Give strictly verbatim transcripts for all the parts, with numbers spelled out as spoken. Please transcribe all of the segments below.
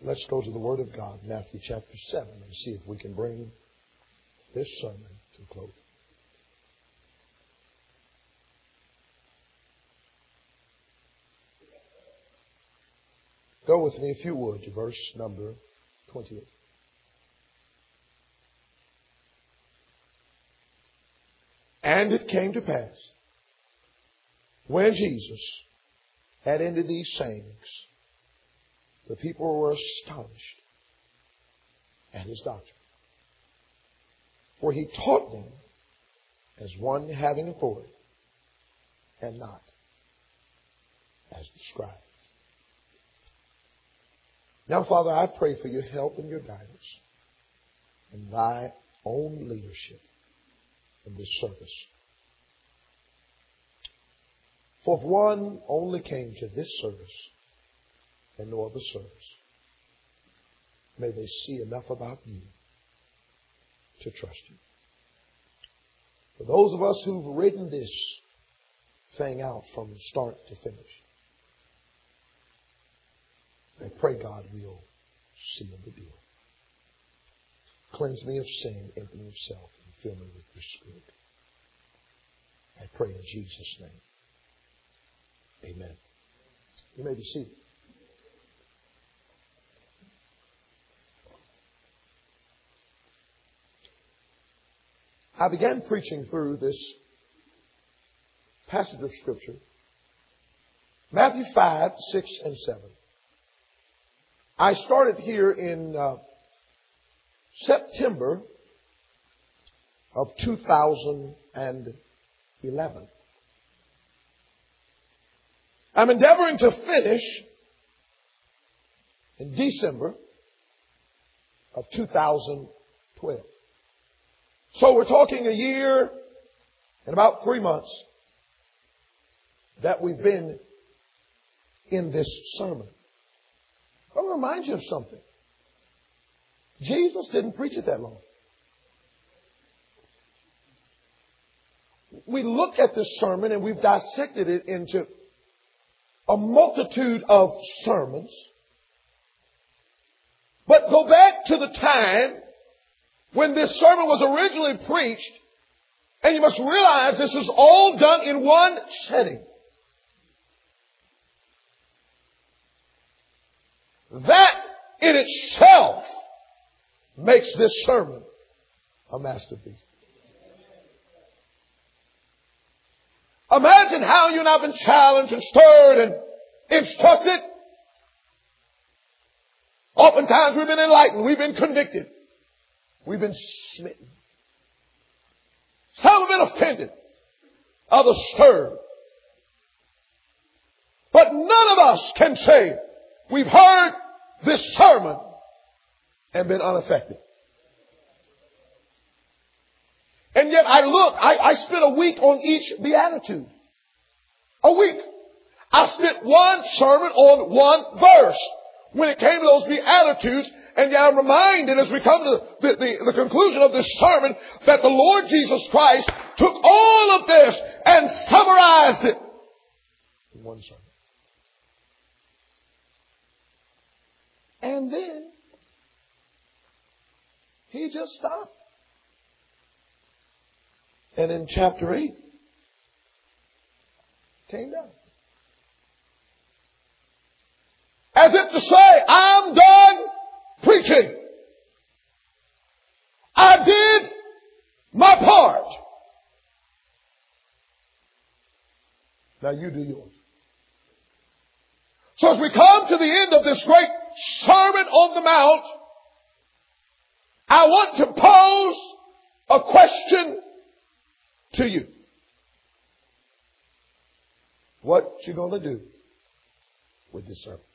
Let's go to the Word of God, Matthew chapter seven, and see if we can bring this sermon to a close. Go with me, if you would, to verse number twenty-eight. And it came to pass, when Jesus had ended these sayings, the people were astonished at his doctrine. For he taught them as one having authority, and not as the scribes. Now, Father, I pray for your help and your guidance and thy own leadership in this service. For if one only came to this service and no other service, may they see enough about you to trust you. For those of us who've written this thing out from start to finish, I pray, God, we'll seal the deal. Cleanse me of sin, empty me of self, and fill me with your Spirit. I pray in Jesus' name. Amen. You may be seated. I began preaching through this passage of Scripture, Matthew five, six, and seven. I started here in uh, September of two thousand eleven. I'm endeavoring to finish in December of two thousand twelve. So we're talking a year and about three months that we've been in this sermon. I want to remind you of something. Jesus didn't preach it that long. We look at this sermon and we've dissected it into a multitude of sermons. But go back to the time when this sermon was originally preached, and you must realize this is all done in one setting. That in itself makes this sermon a masterpiece. Imagine how you and I have been challenged and stirred and instructed. Oftentimes we've been enlightened. We've been convicted. We've been smitten. Some have been offended. Others stirred. But none of us can say we've heard this sermon and been unaffected. And yet I look, I, I spent a week on each beatitude. A week. I spent one sermon on one verse when it came to those beatitudes. And yet I'm reminded as we come to the, the, the conclusion of this sermon that the Lord Jesus Christ took all of this and summarized it in one sermon. And then he just stopped. And in chapter eight, came down. As if to say, I'm done preaching. I did my part. Now you do yours. So as we come to the end of this great Sermon on the Mount, I want to pose a question to you. What you going to do with this sermon?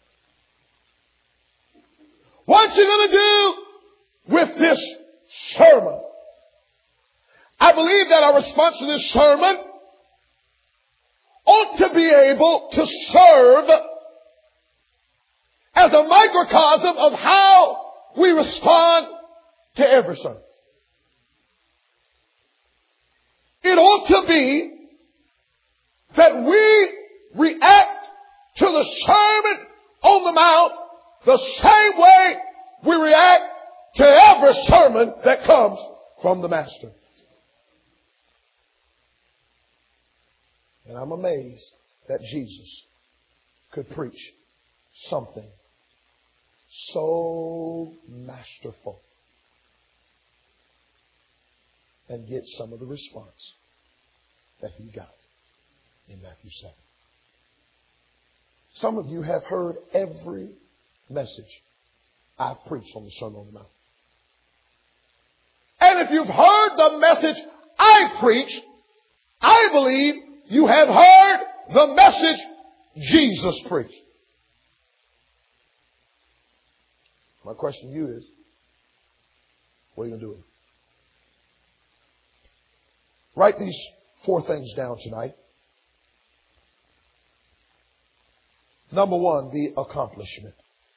What you going to do with this sermon? I believe that our response to this sermon ought to be able to serve as a microcosm of how we respond to every sermon. It ought to be that we react to the Sermon on the Mount the same way we react to every sermon that comes from the Master. And I'm amazed that Jesus could preach something so masterful and get some of the response that he got in Matthew seven. Some of you have heard every message I've preached on the Sermon on the Mount. And if you've heard the message I preached, I believe you have heard the message Jesus preached. My question to you is, what are you going to do with it? Write these four things down tonight. Number one, the accomplishment.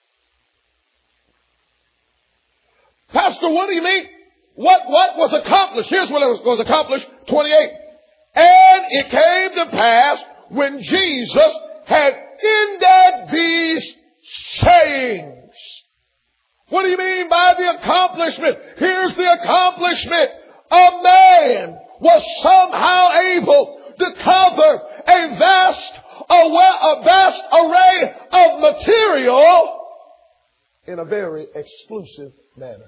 Pastor, what do you mean? What, what was accomplished? Here's what was, was accomplished. twenty-eight. And it came to pass when Jesus had ended these sayings. What do you mean by the accomplishment? Here's the accomplishment. A man was somehow able to cover a vast, a, a vast array of material in a very exclusive manner.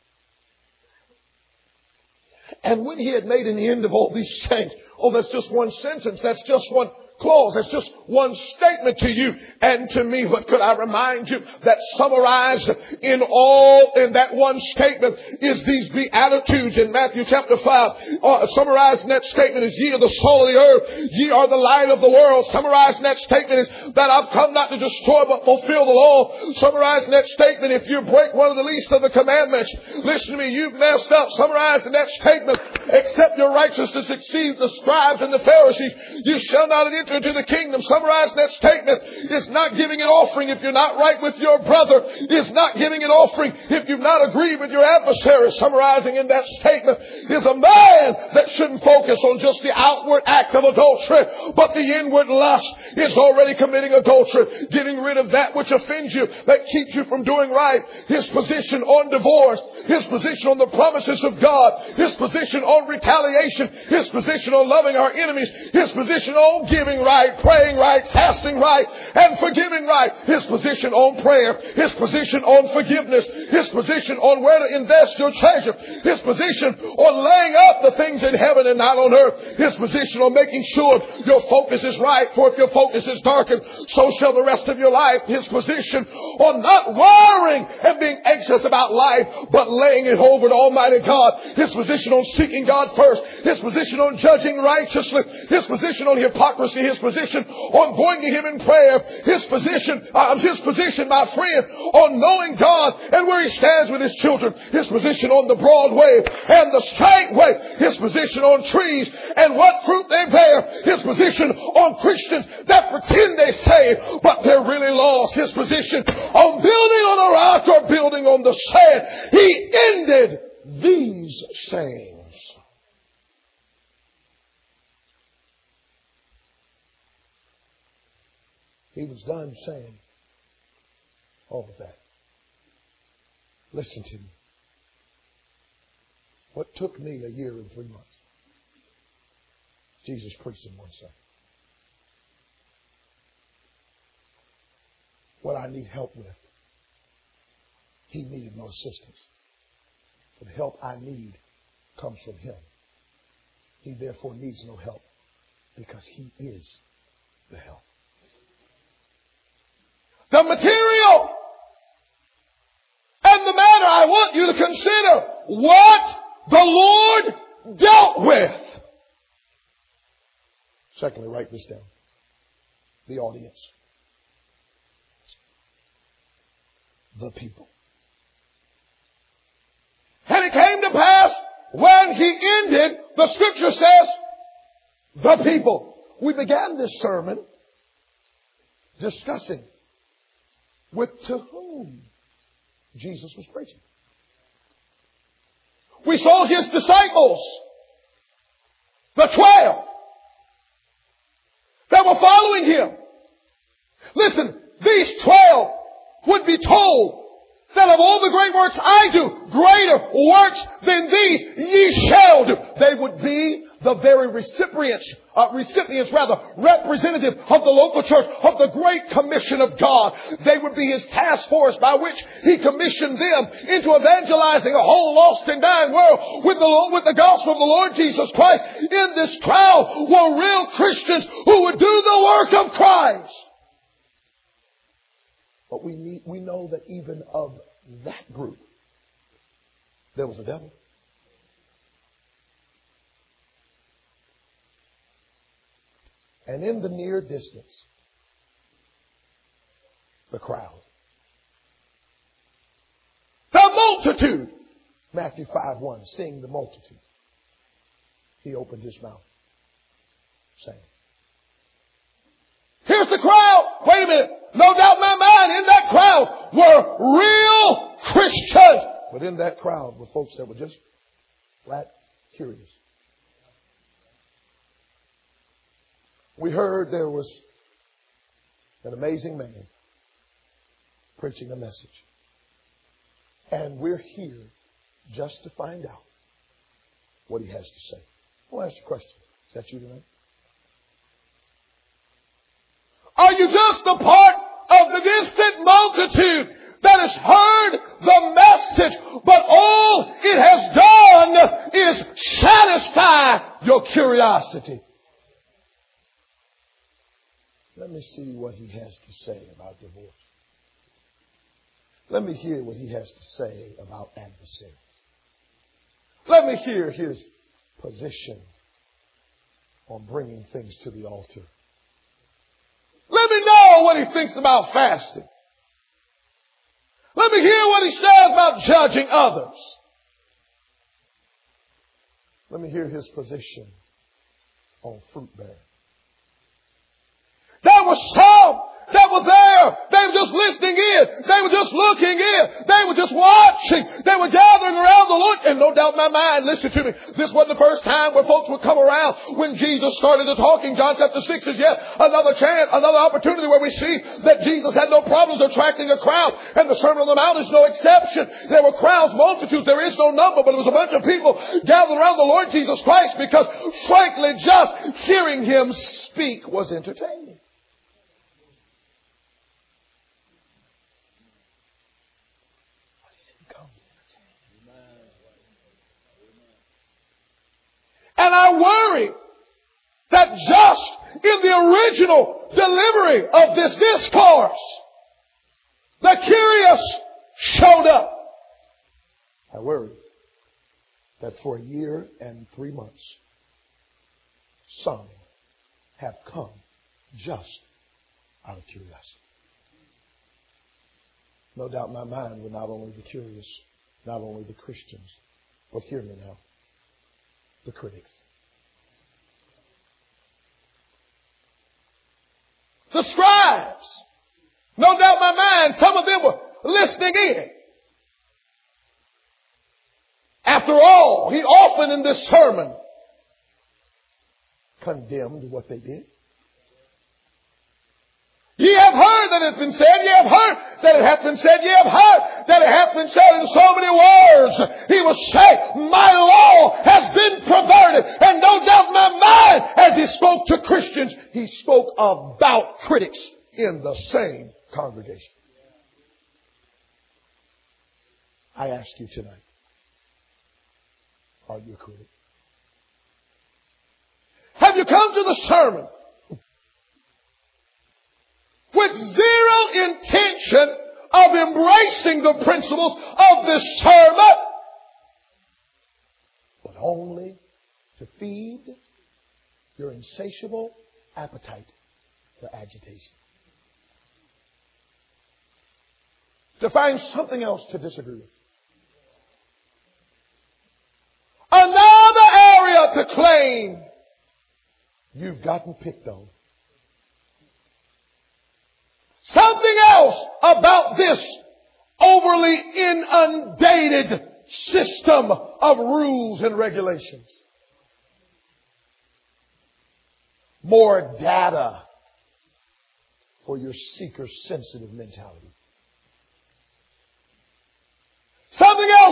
And when he had made an end of all these things, oh, that's just one sentence. That's just one clause. That's just one statement to you and to me. But could I remind you that summarized in all in that one statement is these Beatitudes in Matthew chapter five. Uh, summarized in that statement is, ye are the salt of the earth. Ye are the light of the world. Summarized in that statement is that I've come not to destroy but fulfill the law. Summarized in that statement, if you break one of the least of the commandments, listen to me, you've messed up. Summarized in that statement, except your righteousness exceeds the scribes and the Pharisees, you shall not enter into the kingdom. Summarized in that statement is not giving an offering if you're not right with your brother. Is not giving an offering if you've not agreed with your adversary. Summarizing in that statement is a man that shouldn't focus on just the outward act of adultery, but the inward lust is already committing adultery. Getting rid of that which offends you, that keeps you from doing right. His position on divorce, his position on the promises of God, his position on retaliation, his position on loving our enemies, his position on giving right, praying right, fasting right, and forgiving right. His position on prayer, his position on forgiveness, his position on where to invest your treasure, his position on laying up the things in heaven and not on earth, his position on making sure your focus is right, for if your focus is darkened, so shall the rest of your life. His position on not worrying and being anxious about life, but laying it over to Almighty God. His position on seeking God first, his position on judging righteously, his position on hypocrisy, his position on going to him in prayer, his position, uh, his position, my friend, on knowing God and where he stands with his children, his position on the broad way and the straight way, his position on trees and what fruit they bear, his position on Christians that pretend they say, but they're really lost, his position on building on a rock or building on the sand. He ended these sayings. He was done saying all of that. Listen to me. What took me a year and three months, Jesus preached in one second. What I need help with, he needed no assistance. For the help I need comes from him. He therefore needs no help because he is the help. The material and the matter, I want you to consider what the Lord dealt with. Secondly, write this down. The audience. The people. And it came to pass when he ended, the scripture says, the people. We began this sermon discussing with to whom Jesus was preaching. We saw his disciples, the twelve, that were following him. Listen, these twelve would be told that of all the great works I do, greater works than these ye shall do. They would be the very recipients, uh, recipients rather, representative of the local church, of the great commission of God. They would be His task force by which He commissioned them into evangelizing a whole lost and dying world with the, with the gospel of the Lord Jesus Christ. In this crowd were real Christians who would do the work of Christ. But we need, we know that even of that group, there was a devil. And in the near distance, the crowd. The multitude. Matthew five one, seeing the multitude, He opened His mouth, saying, here's the crowd. Wait a minute. No doubt in my mind, in that crowd were real Christians. But in that crowd were folks that were just flat curious. We heard there was an amazing man preaching a message. And we're here just to find out what he has to say. I want to ask you a question. Is that you tonight? Are you just a part of the distant multitude that has heard the message, but all it has done is satisfy your curiosity? Let me see what he has to say about divorce. Let me hear what he has to say about adversaries. Let me hear his position on bringing things to the altar. Let me know what he thinks about fasting. Let me hear what he says about judging others. Let me hear his position on fruit bearing. There were some that were there. They were just listening in. They were just looking in. They were just watching. They were gathering around the Lord. And no doubt in my mind, listen to me, this wasn't the first time where folks would come around when Jesus started the talking. John chapter six is yet another chance, another opportunity where we see that Jesus had no problems attracting a crowd. And the Sermon on the Mount is no exception. There were crowds, multitudes. There is no number, but it was a bunch of people gathered around the Lord Jesus Christ because, frankly, just hearing Him speak was entertaining. And I worry that just in the original delivery of this discourse, the curious showed up. I worry that for a year and three months, some have come just out of curiosity. No doubt in my mind were not only the curious, not only the Christians, but hear me now, the critics. The scribes. No doubt in my mind, some of them were listening in. After all, he often in this sermon condemned what they did. Ye have heard that it has been said, ye have heard that it hath been said, ye have heard that it hath been said in so many words. He was saying, my law has been perverted. And no doubt in my mind, as he spoke to Christians, he spoke about critics in the same congregation. I ask you tonight, are you a critic? Have you come to the sermon with zero intention of embracing the principles of this sermon, but only to feed your insatiable appetite for agitation? To find something else to disagree with. Another area to claim you've gotten picked on. Something else about this overly inundated system of rules and regulations. More data for your seeker-sensitive mentality.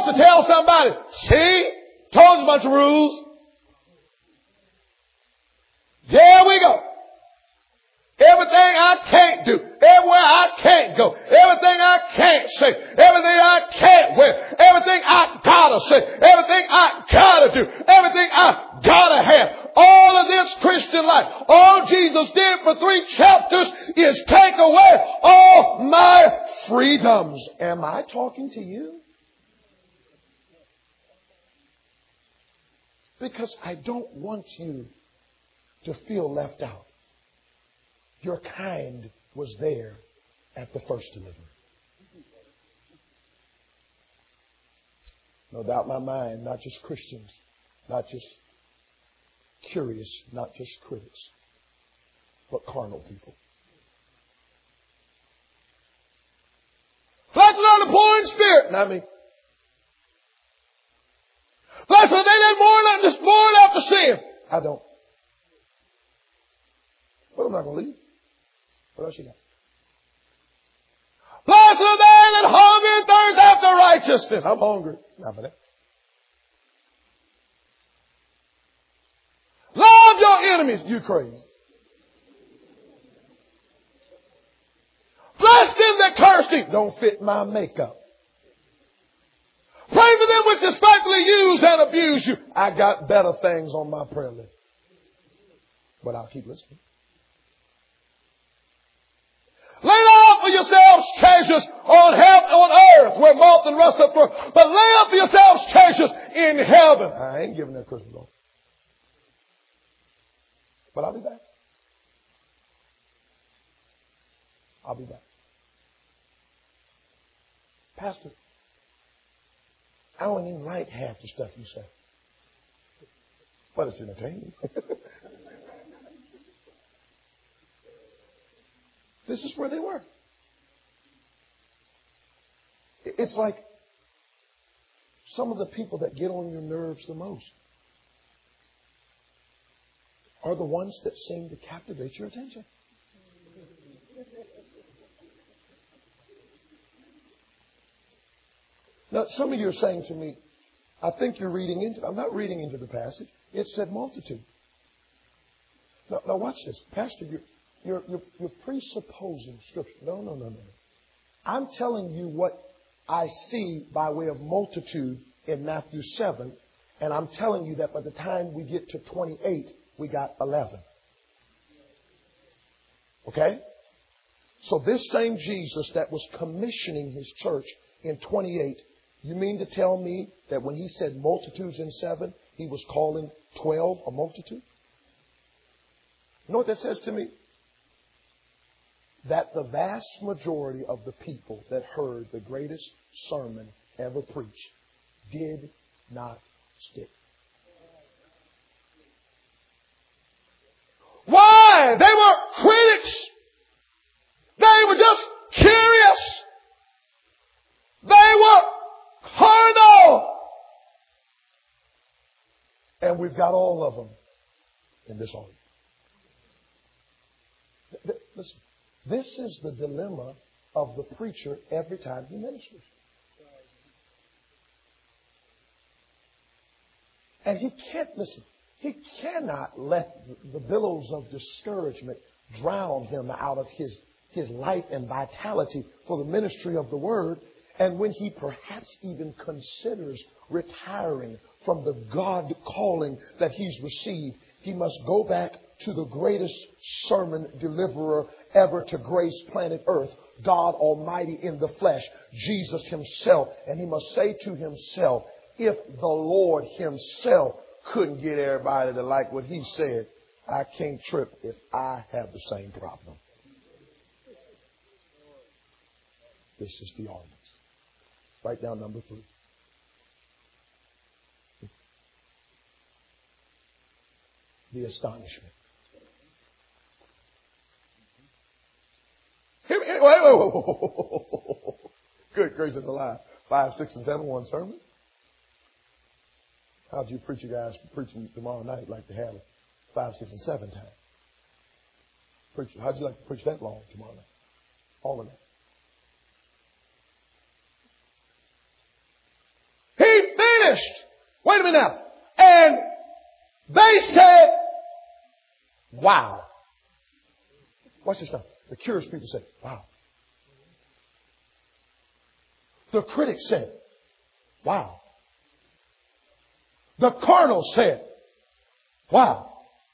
supposed to tell somebody, see, told you a bunch of rules. There we go. Everything I can't do, everywhere I can't go, everything I can't say, everything I can't wear, everything I gotta say, everything I gotta do, everything I gotta have. All of this Christian life, all Jesus did for three chapters is take away all my freedoms. Am I talking to you? Because I don't want you to feel left out. Your kind was there at the first delivery. No doubt in my mind, not just Christians, not just curious, not just critics, but carnal people. Blessed are the poor in spirit, not me. Blessed are they that mourn, just mourn after sin. I don't. But I'm not going to leave. What else you got? Blessed are they that hunger and thirst after righteousness. I'm hungry. Not for that. Love your enemies. You crazy. Bless them that curse thee. Don't fit my makeup. Pray for them which despitefully use and abuse you. I got better things on my prayer list. But I'll keep listening. Lay out for yourselves treasures on heaven, on earth, where moth and rust up through. But lay up for yourselves treasures in heaven. I ain't giving that Christmas off. But I'll be back. I'll be back. Pastor, I don't even like half the stuff you say. But it's entertaining. This is where they were. It's like some of the people that get on your nerves the most are the ones that seem to captivate your attention. Now, some of you are saying to me, I think you're reading into, I'm not reading into the passage. It said multitude. Now, now watch this. Pastor, you're, you're, you're, you're presupposing Scripture. No, no, no, no. I'm telling you what I see by way of multitude in Matthew seven. And I'm telling you that by the time we get to twenty-eight, we got eleven. Okay? So this same Jesus that was commissioning his church in twenty-eight, you mean to tell me that when he said multitudes in seven, he was calling twelve a multitude? You know what that says to me? That the vast majority of the people that heard the greatest sermon ever preached did not stick. Why? They were critics. They were just curious. They were carnal. And we've got all of them in this audience. Listen, this is the dilemma of the preacher every time he ministers. And he can't, listen, he cannot let the billows of discouragement drown him out of his, his life and vitality for the ministry of the word. And when he perhaps even considers retiring from the God calling that he's received, he must go back to the greatest sermon deliverer ever to grace planet Earth, God Almighty in the flesh, Jesus himself. And he must say to himself, if the Lord himself couldn't get everybody to like what he said, I can't trip if I have the same problem. This is the audience. Write down number three. The astonishment. Wait, wait, wait, wait, wait. Good gracious alive. Five, six, and seven, one sermon. How'd you preacher guys preaching tomorrow night like to have it five, six, and seven times? Preacher, how'd you like to preach that long tomorrow night? All of that. astonished. Wait a minute now. And they said, wow. Watch this now. The curious people said, wow. The critics said, wow. The carnal said, wow.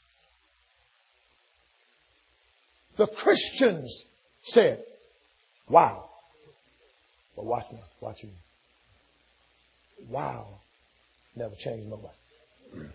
The Christians said, wow. But watch me, watch me. Wow never changed nobody.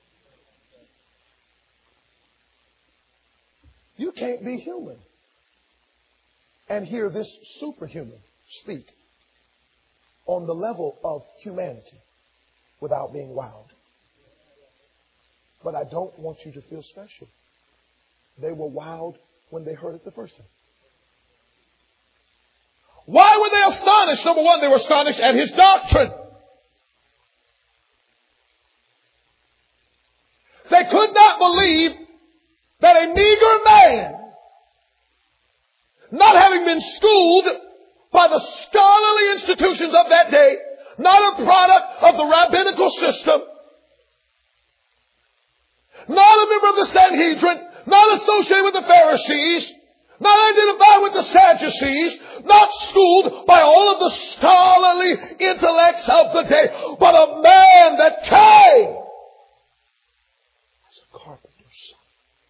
You can't be human and hear this superhuman speak on the level of humanity without being wowed. But I don't want you to feel special. They were wowed when they heard it the first time. Why were they astonished? Number one, they were astonished at his doctrine. They could not believe that a meager man, not having been schooled by the scholarly institutions of that day, not a product of the rabbinical system, not a member of the Sanhedrin, not associated with the Pharisees, not identified with the Sadducees, not schooled by all of the scholarly intellects of the day, but a man that came as a carpenter's son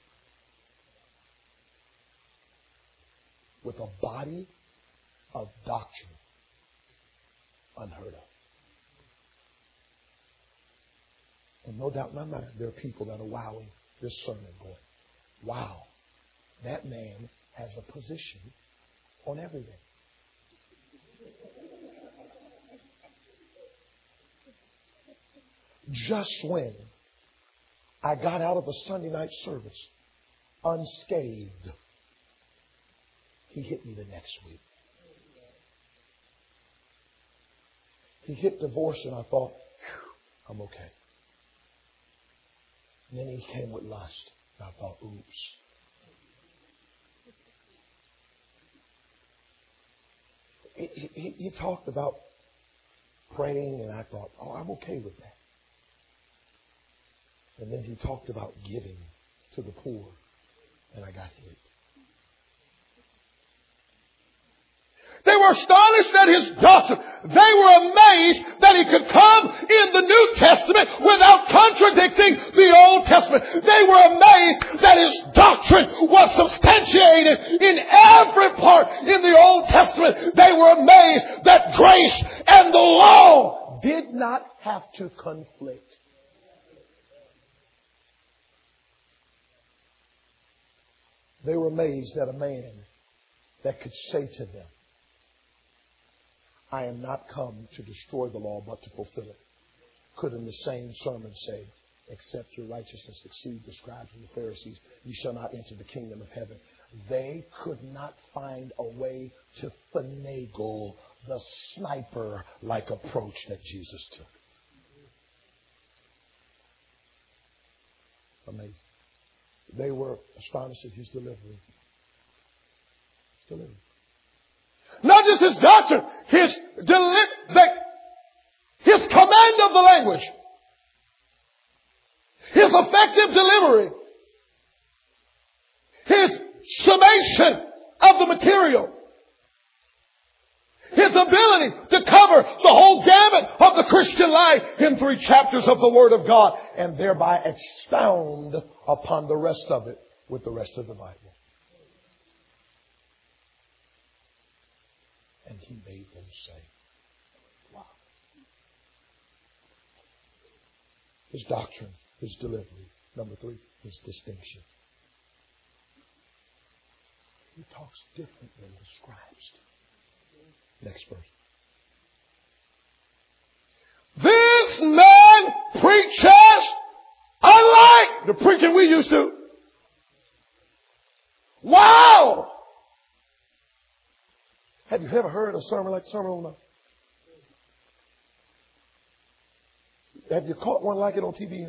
with a body of doctrine unheard of. And no doubt in my mind, there are people that are wowing this sermon going, wow, that man has a position on everything. Just when I got out of a Sunday night service unscathed, he hit me the next week. He hit divorce and I thought, I'm okay. And then he came with lust. And I thought, oops. He, he, he talked about praying and I thought, oh, I'm okay with that. And then he talked about giving to the poor and I got hit. They were astonished at his doctrine. They were amazed that he could come in the New Testament without contradicting the Old Testament. They were amazed that his doctrine was substantiated in every part in the Old Testament. They were amazed that grace and the law did not have to conflict. They were amazed at a man that could say to them, I am not come to destroy the law, but to fulfill it. Could in the same sermon say, except your righteousness exceed the scribes and the Pharisees, you shall not enter the kingdom of heaven. They could not find a way to finagle the sniper-like approach that Jesus took. Amazing. They were astonished at his delivery. His delivery. Not just his doctrine, his deli- the, his command of the language, his effective delivery, his summation of the material, his ability to cover the whole gamut of the Christian life in three chapters of the Word of God and thereby expound upon the rest of it with the rest of the Bible. And he made them say, wow. His doctrine, his delivery. Number three, his distinction. He talks different than the scribes do. Next verse. This man preaches unlike the preaching we used to. Wow! Have you ever heard a sermon like the sermon on the... Have you caught one like it on T V?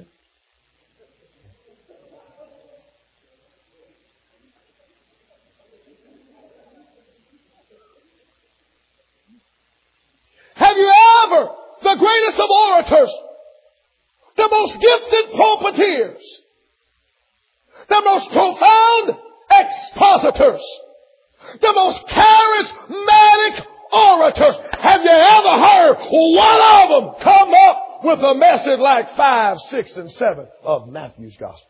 Have you ever, the great greatest of orators, the most gifted pulpiteers, the most profound expositors, the most charismatic orators. Have you ever heard one of them come up with a message like five, six, and seven of Matthew's gospel?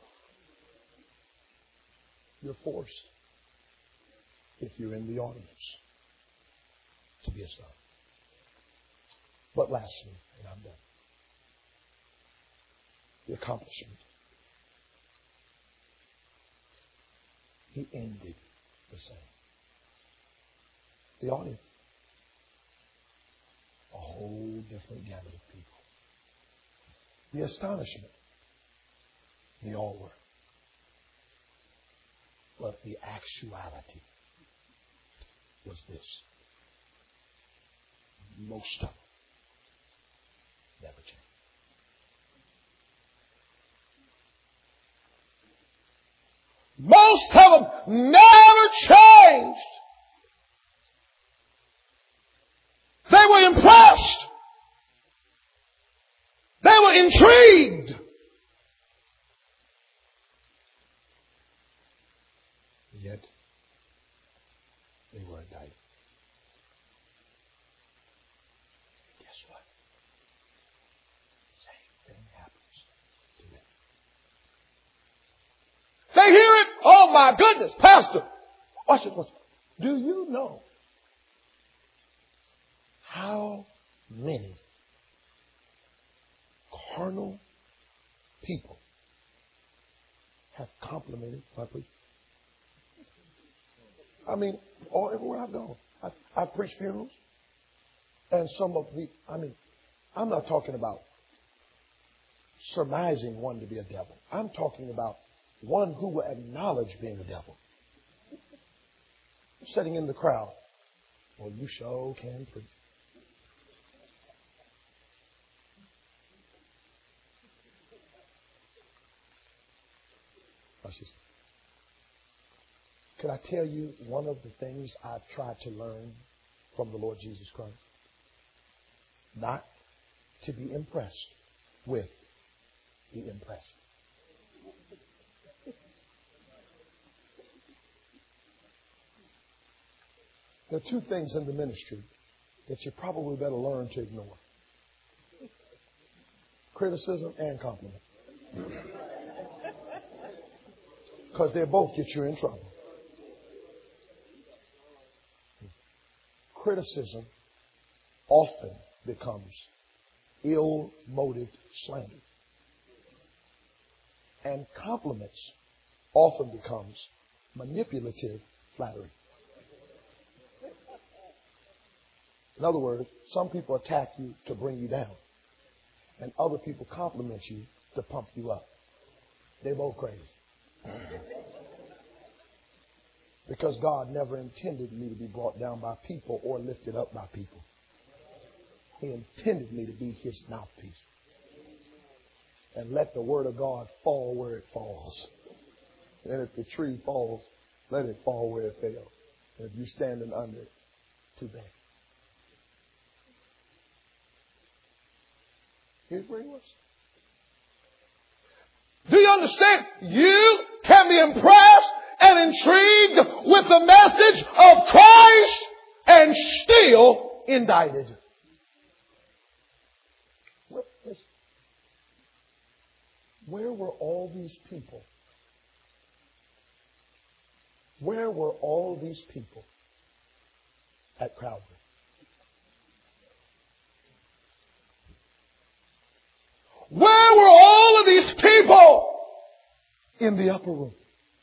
You're forced, if you're in the audience, to be astonished. But lastly, and I'm done, the accomplishment. He ended the same. The audience, a whole different gamut of people. The astonishment, they all were. But the actuality was this. Most of them never changed. Most of them never changed. They were impressed. They were intrigued. Yet, they were indicted. Guess what? Same thing happens today. They hear it. Oh my goodness, Pastor. Watch it. Watch it. Do you know how many carnal people have complimented my preacher? I mean, all everywhere I've gone, I, I preach funerals, and some of the, I mean, I'm not talking about surmising one to be a devil. I'm talking about one who will acknowledge being a devil. Sitting in the crowd. Well, you sure can preach. Can I tell you one of the things I've tried to learn from the Lord Jesus Christ? Not to be impressed with the impressed. There are two things in the ministry that you probably better learn to ignore. Criticism and compliment. Because they both get you in trouble. Criticism often becomes ill-motived slander. And compliments often becomes manipulative flattery. In other words, some people attack you to bring you down, and other people compliment you to pump you up. They're both crazy. Because God never intended me to be brought down by people or lifted up by people. He intended me to be His mouthpiece. And let the Word of God fall where it falls. And if the tree falls, let it fall where it fell. And if you're standing under it, too bad. Here's where he was. Do you understand? You can be impressed and intrigued with the message of Christ and still indicted. Listen. Where were all these people? Where were all these people at Calvary? Where were all of these people in the upper room?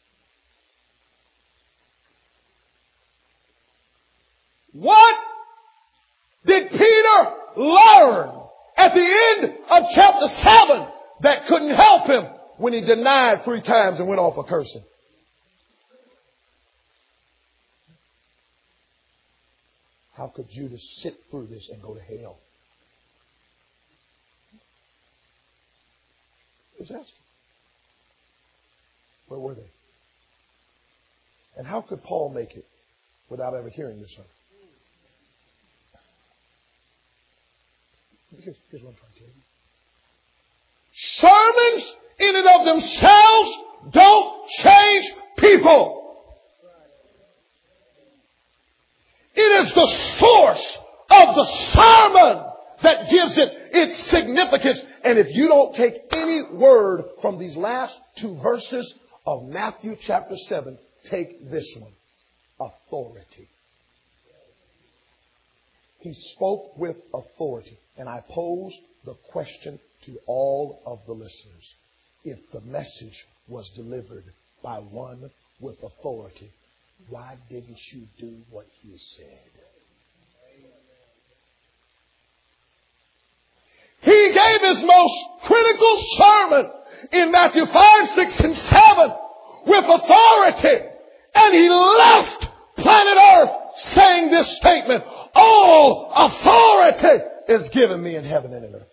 What did Peter learn at the end of chapter seven that couldn't help him when he denied three times and went off a cursing? How could Judas sit through this and go to hell? Just ask him. Where were they? And how could Paul make it without ever hearing this sermon? Here's, here's what I'm trying to tell you. Sermons in and of themselves don't change people. It is the source of the sermon that gives it its significance. And if you don't take any word from these last two verses of Matthew chapter seven, take this one. Authority. He spoke with authority. And I pose the question to all of the listeners. If the message was delivered by one with authority, why didn't you do what he said? He gave his most critical sermon in Matthew five, six, and seven with authority. And he left planet Earth saying this statement, all authority is given me in heaven and in earth.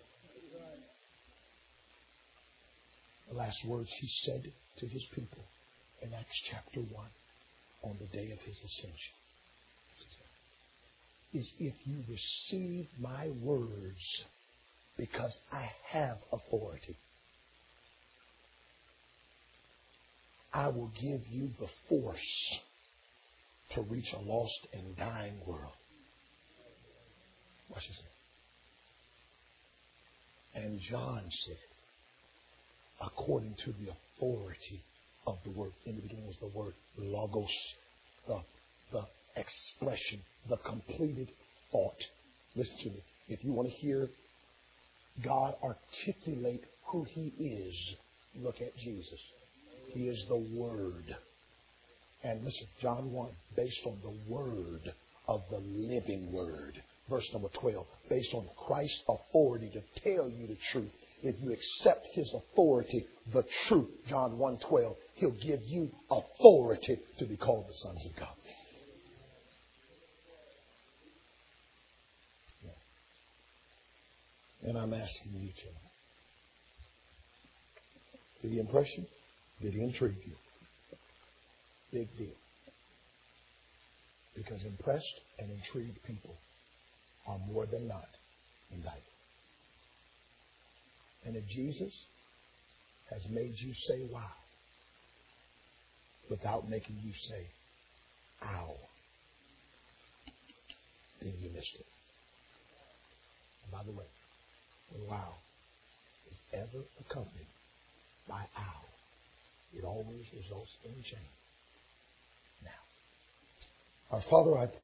The last words he said to his people in Acts chapter one on the day of his ascension is, if you receive my words, because I have authority, I will give you the force to reach a lost and dying world. Watch this. And John said, according to the authority of the word. In the beginning was the word logos, the, the expression, the completed thought. Listen to me. If you want to hear God articulate who he is, look at Jesus. He is the Word. And listen, John one, based on the Word of the living Word. Verse number twelve, based on Christ's authority to tell you the truth. If you accept his authority, the truth, John one twelve, he'll give you authority to be called the sons of God. Yeah. And I'm asking you to. Did he impress you? Did he intrigue you? Big deal. Because impressed and intrigued people are more than not indicted. And if Jesus has made you say wow without making you say ow, then you missed it. And by the way, when wow is ever accompanied by ow, it always results in change. Now, our Father, I